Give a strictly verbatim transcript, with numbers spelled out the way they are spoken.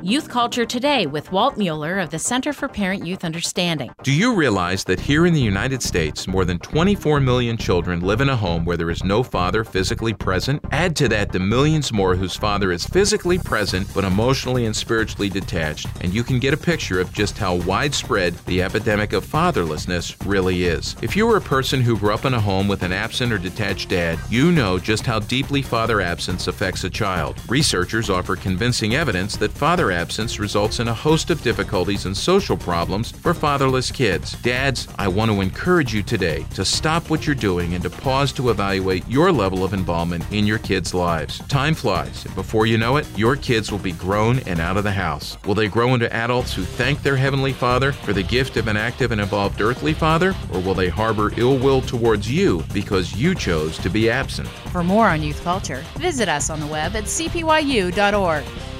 Youth Culture Today with Walt Mueller of the Center for Parent-Youth Understanding. Do you realize that here in the United States, more than twenty-four million children live in a home where there is no father physically present? Add to that the millions more whose father is physically present but emotionally and spiritually detached, and you can get a picture of just how widespread the epidemic of fatherlessness really is. If you were a person who grew up in a home with an absent or detached dad, you know just how deeply father absence affects a child. Researchers offer convincing evidence that father absence results in a host of difficulties and social problems for fatherless kids. Dads, I want to encourage you today to stop what you're doing and to pause to evaluate your level of involvement in your kids' lives. Time flies, and before you know it, your kids will be grown and out of the house. Will they grow into adults who thank their Heavenly Father for the gift of an active and involved earthly father, or will they harbor ill will towards you because you chose to be absent? For more on youth culture, visit us on the web at c p y u dot org.